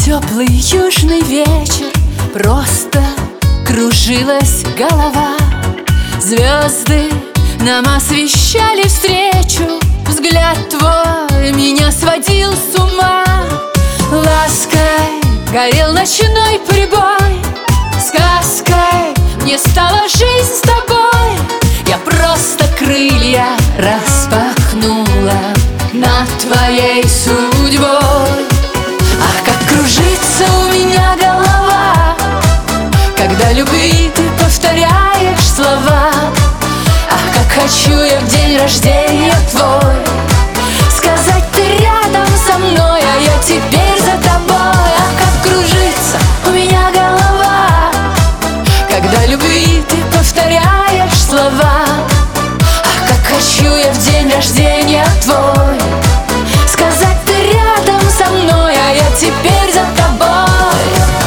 теплый южный вечер, просто кружилась голова. Звезды нам освещали встречу, взгляд твой меня сводил с ума. Лаской горел ночной прибой, сказкой мне стала жизнь с тобой. Я просто крылья распахнула над твоей судьбой. Ах, как кружится у меня голова, когда любви ты повторяешь слова. Ах, как хочу я в день рождения твой сказать: ты рядом со мной, а я теперь за тобой. Ах, как кружится у меня голова, когда любви ты повторяешь слова. Ах, как хочу я в день рождения твой сказать: ты рядом со мной, а я теперь за тобой.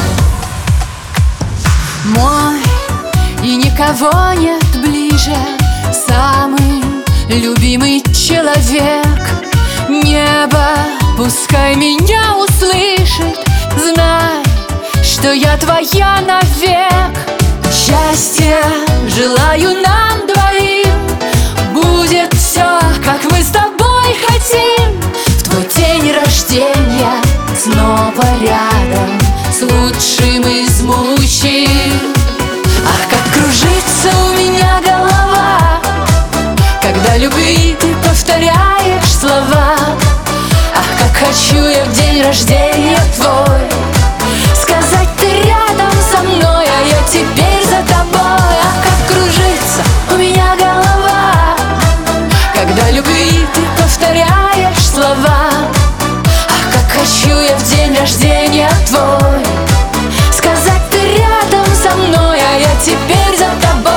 Мой и никого нет ближе, самый любимый человек. Небо пускай меня услышит, знай, что я твоя навек. Счастья желаю нам двоим, будет все, как мы с тобой хотим. В твой день рождения снова рядом с лучшим из мужчин. Ах, как кружится у меня голова, когда любви ты повторяешь слова. Ах, как хочу я в день рождения твой сказать: ты рядом со мной, а я теперь за тобой. Ах, как кружится у меня голова, когда любви ты повторяешь слова. Ах, как хочу я в день рождения твой сказать: ты рядом со мной, а я теперь за тобой.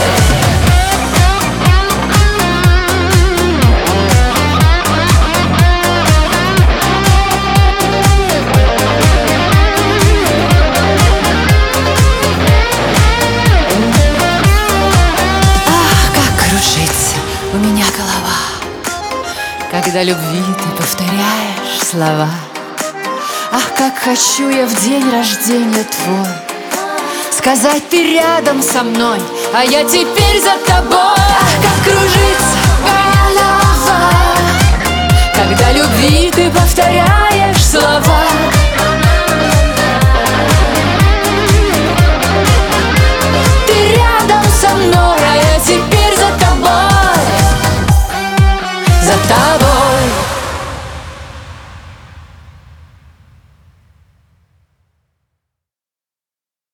У меня голова, когда любви ты повторяешь слова. Ах, как хочу я в день рождения твой сказать: ты рядом со мной, а я теперь за тобой. Ах, как кружится голова,